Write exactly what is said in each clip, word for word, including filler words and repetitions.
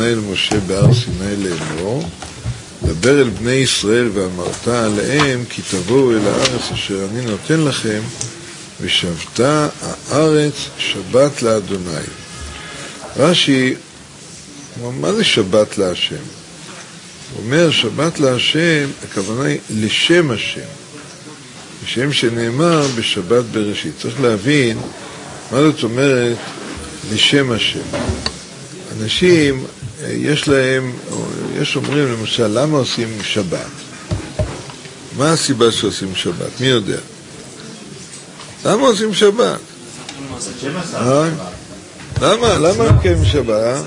אדוני אל משה בהר סיני לאמור, דבר אל בני ישראל ואמרת עליהם, כי תבואו אל הארץ אשר אני נותן לכם, ושבתה הארץ שבת לאדוני. רש"י, מה זה שבת להשם? הוא אומר, שבת להשם, הכוונה היא לשם השם. לשם שנאמר בשבת בראשית. צריך להבין מה זאת אומרת לשם השם. אנשים, יש להם, יש אומרים למשל, למה עושים שבת? מה הסיבה שעושים שבת? מי יודע? למה עושים שבת? למה? למה עושים שבת?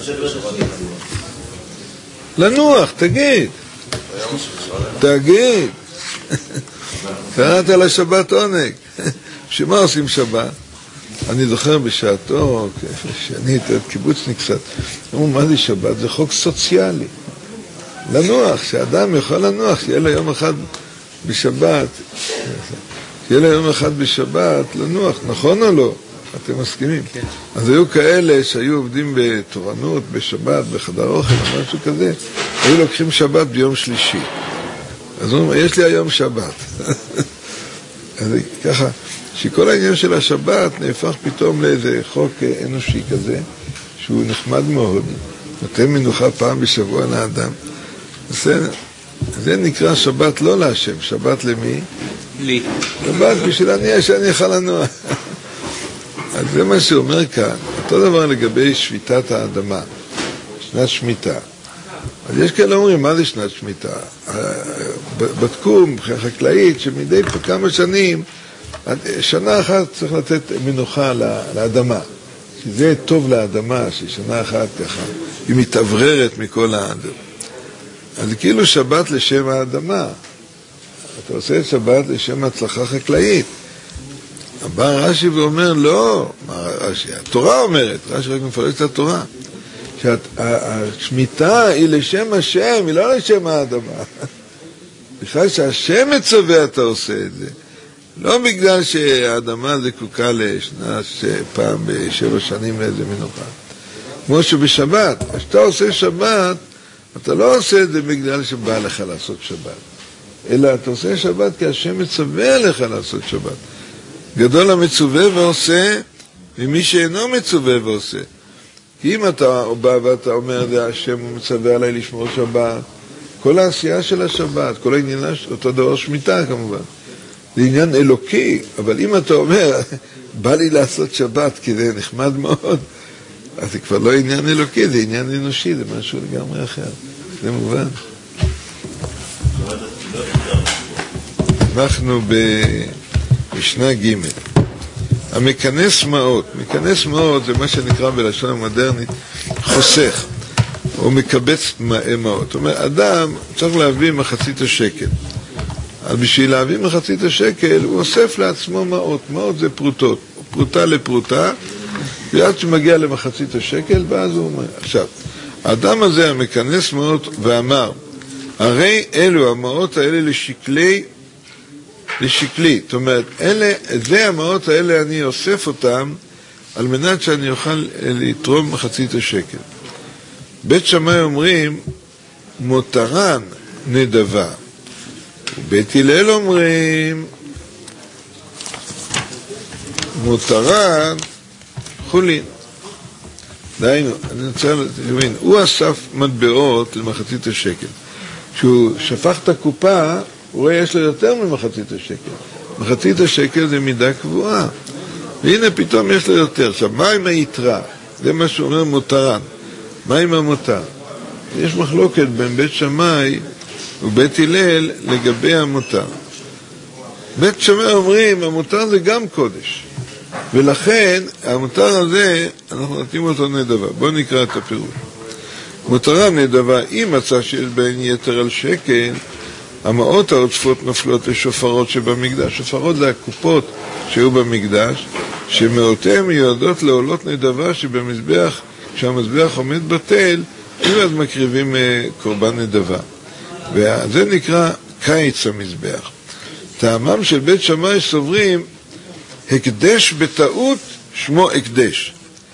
לנוח, תגיד. תגיד. קראת על השבת עונג. שמה עושים שבת? אני זוכר בשעתו, שאני הייתי קיבוצניק קצת, אמרו, מה זה שבת? זה חוק סוציאלי. לנוח, שאדם יכול לנוח, שיהיה לו יום אחד בשבת, שיהיה לו יום אחד בשבת לנוח, נכון או לא? אתם מסכימים? כן. אז היו כאלה שהיו עובדים בתורנות, בשבת, בחדר אוכל, או משהו כזה, היו לוקחים שבת ביום שלישי. אז הוא אומר, יש לי היום שבת. אז ככה, שכל העניין של השבת נהפך פתאום לאיזה חוק אנושי כזה, שהוא נחמד מאוד, נותן מנוחה פעם בשבוע לאדם. זה, זה נקרא שבת לא להשם, שבת למי? לי. שבת בשביל אני, שאני יכול לנוע. אז זה מה שאומר כאן, אותו דבר לגבי שביתת האדמה, שנת שמיטה. אז יש כאלה אומרים, מה זה שנת שמיטה? בדקו מבחינה חקלאית שמדי פה כמה שנים, שנה אחת צריך לתת מנוחה לאדמה, כי זה טוב לאדמה, ששנה אחת ככה, היא מתעבררת מכל האדמה. אז כאילו שבת לשם האדמה, אתה עושה את שבת לשם הצלחה חקלאית. בא רש"י ואומר, לא, רש"י, התורה אומרת, רש"י רק מפרש את התורה, שהשמיטה היא לשם השם, היא לא לשם האדמה. בכלל שהשם מצווה אתה עושה את זה. לא בגלל שהאדמה זקוקה לשנה פעם בשבע שנים לאיזה מנוחה. כמו שבשבת, כשאתה עושה שבת, אתה לא עושה את זה בגלל שבא לך לעשות שבת. אלא אתה עושה שבת כי השם מצווה לך לעשות שבת. גדול המצווה ועושה, ומי שאינו מצווה ועושה. כי אם אתה בא ואתה אומר, זה השם מצווה עליי לשמור שבת, כל העשייה של השבת, כל העניין, אותו דבר שמיטה כמובן. זה עניין אלוקי, אבל אם אתה אומר, בא לי לעשות שבת כי זה נחמד מאוד, אז זה כבר לא עניין אלוקי, זה עניין אנושי, זה משהו לגמרי אחר. זה מובן. אנחנו במשנה ג' המכנס מעות. מכנס מעות זה מה שנקרא בלשון המודרנית חוסך, או מקבץ מעות. זאת אומרת, אדם צריך להביא מחצית השקל. אז בשביל להביא מחצית השקל, הוא אוסף לעצמו מעות. מעות זה פרוטות, פרוטה לפרוטה, ועד שמגיע למחצית השקל, ואז הוא אומר. עכשיו, האדם הזה המכנס מעות ואמר, הרי אלו המעות האלה לשקלי, לשקלי. זאת אומרת, אלה, זה המעות האלה אני אוסף אותם, על מנת שאני אוכל לתרום מחצית השקל. בית שמאי אומרים, מותרן נדבה. בית הלל אומרים, מותרן חולין. דיינו, אני רוצה להבין, הוא אסף מטבעות למחצית השקל. כשהוא שפך את הקופה, הוא רואה יש לו יותר ממחצית השקל. מחצית השקל זה מידה קבועה. והנה פתאום יש לו יותר. עכשיו, מה עם היתרה? זה מה שאומר מותרן. מה עם המותר? יש מחלוקת בין בית שמאי ובית הלל לגבי המותר. בית שמאי אומרים, המותר זה גם קודש. ולכן, המותר הזה, אנחנו נותנים אותו נדבה. בואו נקרא את הפירוש. מותרה נדבה, אם מצא שיש בהן יתר על שקל, המעות העוצפות נופלות לשופרות שבמקדש. שופרות זה הקופות שהיו במקדש, שמאותיהם מיועדות לעולות נדבה שבמזבח, כשהמזבח עומד בטל, אז מקריבים קורבן נדבה. וזה נקרא קיץ המזבח. טעמם של בית שמאי סוברים, הקדש בטעות שמו הקדש.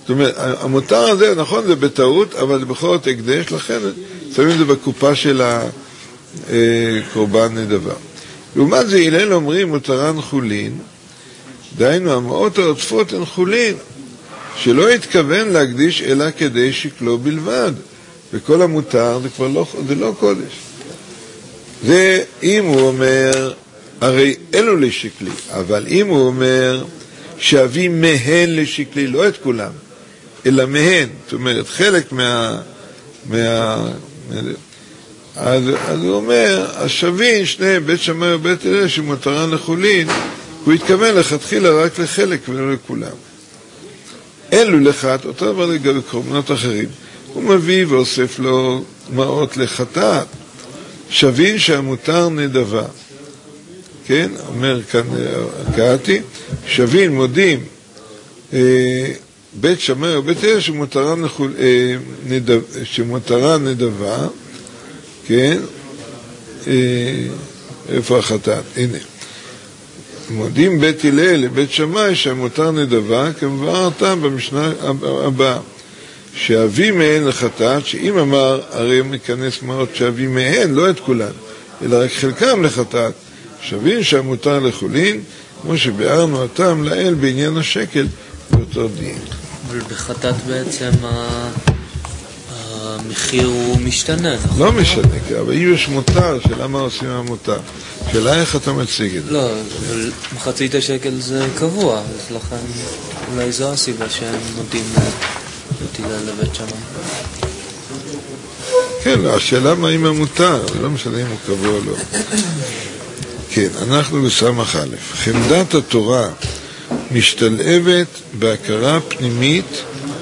זאת אומרת, המותר הזה, נכון, זה בטעות, אבל זה בכל זאת הקדש, לכן שמים את זה בקופה של הקורבן נדבה. לעומת זה, הלל אומרים, מותרן חולין, דהיינו, המעות העוטפות הן חולין, שלא התכוון להקדיש אלא כדי שקלו בלבד, וכל המותר זה כבר לא, זה לא קודש. זה אם הוא אומר, הרי אלו לשקלי, אבל אם הוא אומר שאביא מהן לשקלי, לא את כולם, אלא מהן, זאת אומרת, חלק מה... מה אז, אז הוא אומר, השווין, שני בית שמאי ובית הלל שמותרן לחולין, הוא התכוון לכתחילה רק לחלק ולא לכולם. אלו לחת, אותו דבר לגבי קורבנות אחרים. הוא מביא ואוסף לו מעות לחטאת, שווין שהמותר נדבה. כן, אומר כאן קראתי, שווין מודים אה, בית שמאי ובית הלל שמותרן לחול, אה, נדב, שמותרן נדבה, כן, אה, איפה החטאת? הנה. מודים בית הלל לבית שמאי שהמותר נדבה, כמובן אותם במשנה הבאה. שאבי מהן לחטאת, שאם אמר, הרי מכנס מעות שאבי מהן, לא את כולן, אלא רק חלקם לחטאת, שווין שהמותר לחולין, כמו שביארנו אותם לאל בעניין השקל, באותו דין. אבל בחטאת בעצם המחיר הוא משתנה, נכון? לא משנה, אבל אם יש מותר, שאלה מה עושים המותר? שאלה איך אתה מציג את זה? לא, אבל מחצית השקל זה קבוע, אז לכן אולי זו הסיבה שהם נותנים תילה לבית שמאי. כן, השאלה מה אם המותר, לא משנה אם הוא קבוע או לא. כן, אנחנו בסמך א', חמדת התורה משתלבת בהכרה פנימית,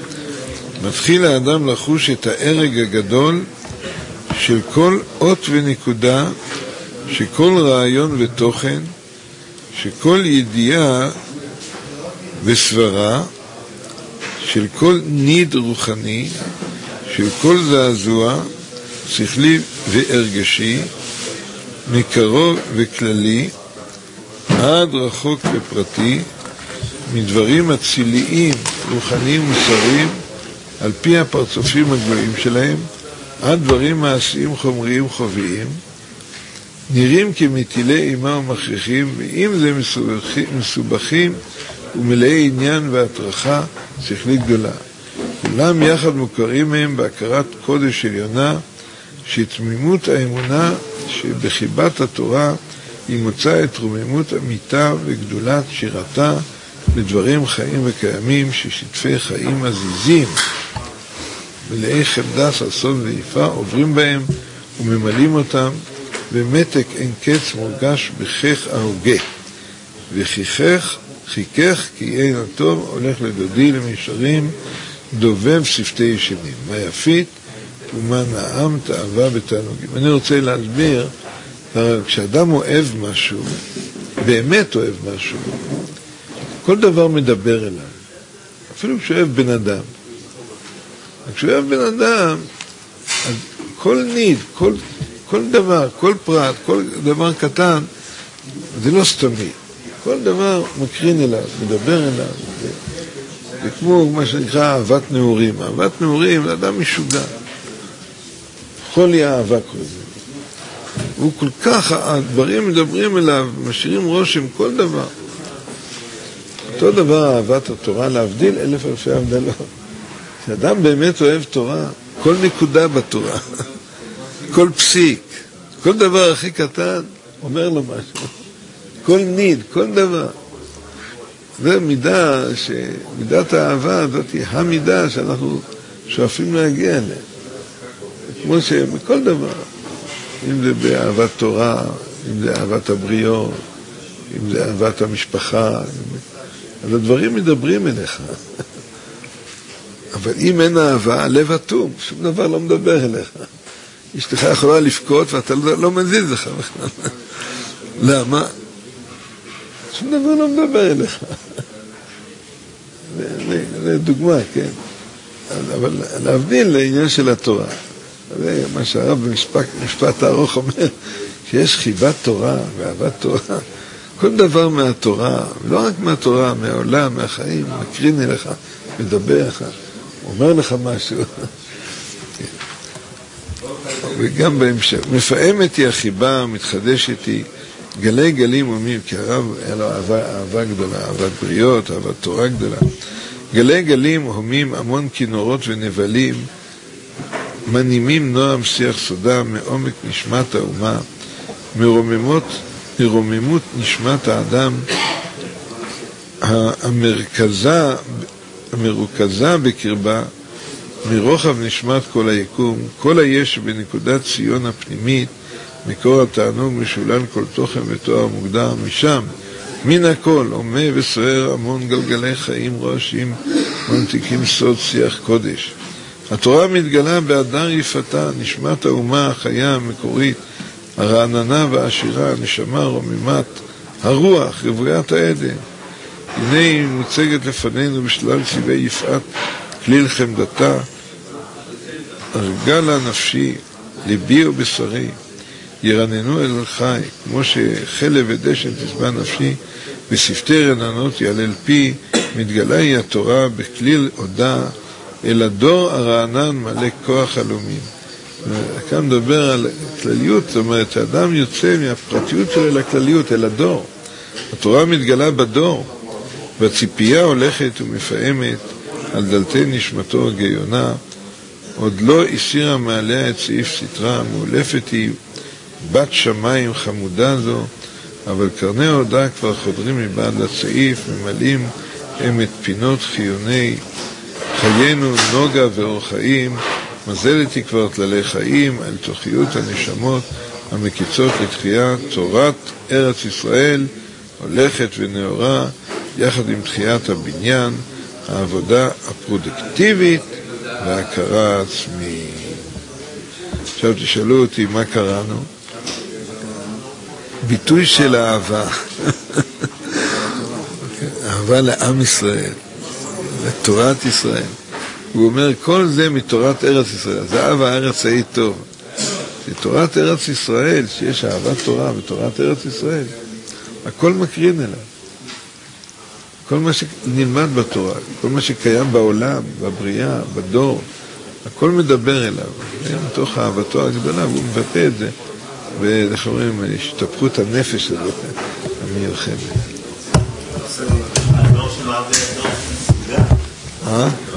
מתחיל האדם לחוש את הערג הגדול של כל אות ונקודה, שכל רעיון ותוכן, שכל ידיעה וסברה, של כל ניד רוחני, של כל זעזוע, שכלי והרגשי, מקרוב וכללי, עד רחוק ופרטי, מדברים הציליים, רוחניים ומוסריים, על פי הפרצופים הגבוהים שלהם, עד דברים מעשיים חומריים חוביים, נראים כמטילי אימה ומכריחים, ואם זה מסובכים, מסובכים ומלאי עניין והתרחה שכלית גדולה. כולם יחד מוכרים מהם בהכרת קודש עליונה, שתמימות האמונה שבחיבת התורה היא מוצאה את רוממות אמיתה וגדולת שירתה לדברים חיים וקיימים ששטפי חיים עזיזים מלאי חמדה, ששון ויפה עוברים בהם וממלאים אותם, ומתק אין קץ מורגש בכך ההוגה, וחיכך חיכך כי אין הטוב הולך לדודי למישרים דובב שפתי ישנים, מה יפית ומה נעם תאווה בתענוגים. אני רוצה להסביר, כשאדם אוהב משהו, באמת אוהב משהו, כל דבר מדבר אליו, אפילו כשאוהב בן אדם. כשאוהב בן אדם, אז כל ניד, כל, כל דבר, כל פרט, כל דבר קטן, זה לא סתמי. כל דבר מקרין אליו, מדבר אליו. זה, זה כמו מה שנקרא אהבת נעורים. אהבת נעורים זה אדם משוגע. חולי אהבה כל זה. הוא כל כך, הדברים מדברים אליו, משאירים רושם, כל דבר. אותו דבר אהבת התורה, להבדיל אלף אלפי הבדלות. כשאדם באמת אוהב תורה, כל נקודה בתורה, כל פסיק, כל דבר הכי קטן, אומר לו משהו. כל ניד, כל דבר. זה מידה, מידת האהבה הזאת היא המידה שאנחנו שואפים להגיע אליה. כמו שמכל דבר, אם זה באהבת תורה, אם זה אהבת הבריות, אם זה אהבת המשפחה, אז הדברים מדברים אליך. אבל אם אין אהבה, הלב אטום, שום דבר לא מדבר אליך. אשתך יכולה לפקוט ואתה לא, לא מזיז לך בכלל. למה? שום דבר לא מדבר אליך. זה דוגמה, כן. אבל להבדיל לעניין של התורה. זה מה שהרב במשפט משפט הארוך אומר, שיש חיבת תורה ואהבת תורה. כל דבר מהתורה, לא רק מהתורה, מהעולם, מהחיים, מקרין אליך, מדבר, אומר לך משהו. וגם בהמשך, מפעמת היא החיבה, מתחדשת היא, גלי גלים הומים, כי הרב היה לו אהבה, אהבה גדולה, אהבת בריות, אהבת תורה גדולה. גלי גלים הומים, המון כינורות ונבלים, מנימים נועם שיח סודה, מעומק נשמת האומה, מרוממות, מרוממות נשמת האדם, המרכזה, המרוכזה בקרבה, מרוחב נשמת כל היקום, כל היש בנקודת ציון הפנימית, מקור התענוג משולל כל תוכן ותואר מוגדר משם, מן הכל, עומה וסוער המון גלגלי חיים רועשים, ממתיקים סוד שיח קודש. התורה מתגלה בהדר יפתה, נשמת האומה החיה המקורית, הרעננה והעשירה, הנשמה רוממת, הרוח, רוויית העדן. הנה היא מוצגת לפנינו בשלל צבעי יפעת, כליל חמדתה, הרגה לה נפשי, ליבי ובשרי, ירננו אל חי, כמו שחלב ודשן תשבע נפשי, ושפתי רננות יעלל פי, מתגלה היא התורה בכליל עודה, אל הדור הרענן מלא כוח הלאומים. כאן מדבר על כלליות, זאת אומרת, האדם יוצא מהפרטיות שלו אל הכלליות, אל הדור. התורה מתגלה בדור, והציפייה הולכת ומפעמת על דלתי נשמתו הגיונה, עוד לא הסירה מעליה את סעיף סתרה, מאולפת היא בת שמיים חמודה זו, אבל קרני ההודעה כבר חודרים מבעד לסעיף, ממלאים הם את פינות חיוני חיינו, נוגה ואור חיים, מזלת היא כבר תללי חיים על תוכיות הנשמות המקיצות לתחייה, תורת ארץ ישראל הולכת ונאורה, יחד עם תחיית הבניין, העבודה הפרודקטיבית וההכרה העצמית. עכשיו תשאלו אותי מה קראנו? ביטוי של אהבה. אהבה לעם ישראל, לתורת ישראל. הוא אומר, כל זה מתורת ארץ ישראל. זה אהב הארץ ההיא טוב. תורת ארץ ישראל, שיש אהבת תורה ותורת ארץ ישראל, הכל מקרין אליו. כל מה שנלמד בתורה, כל מה שקיים בעולם, בבריאה, בדור, הכל מדבר אליו. מתוך אהבתו הגדולה, הוא מבטא את זה. ואיך אומרים, השתפכות הנפש הזאת, המיוחדת. הדור שלו אהב דור סוגה? אה?